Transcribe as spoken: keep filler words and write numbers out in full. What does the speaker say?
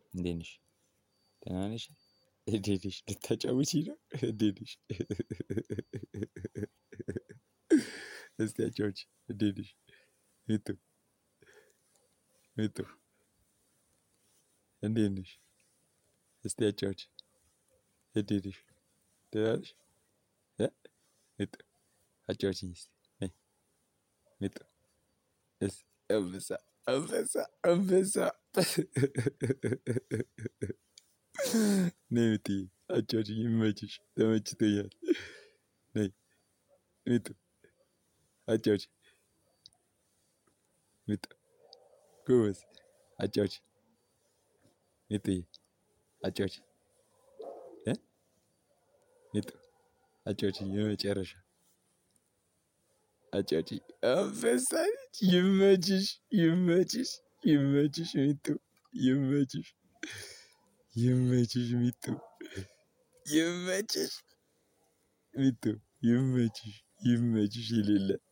እንዴት ነሽ? ደህና ነሽ? እንዴት ነሽ? ልታጫውቺ ነው? እንዴት ነሽ? እስቲ አጫውቺ። እንዴት ነሽ? ሚጡ ሚጡ እንዴት ነሽ? እስቲ አጫውቺ። እንዴት ነሽ? ደህና ነሽ? ሚጡ አጫውቺኝ እስቲ። ነይ ሚጡ። እስቲ አንበሳ አንበሳ አንበሳ። ነይ ሚጡዬ አጫውቺኝ። ይመችሽ፣ ተመችቶኛል። ነይ ሚጡ አጫውቺ። ሚጡ ጎበዝ አጫውቺ። ሚጡዬ አጫውቺ። ሚጡ አጫውቺኝ። የመጨረሻ አጫውቺኝ። አንበሳ ነች። ይመችሽ ይመችሽ ይመችሽ ሚጡ ይመችሽ ይመችሽ ሚጡ ይመችሽ ሚጡ ይመችሽ ይመችሽ የሌለ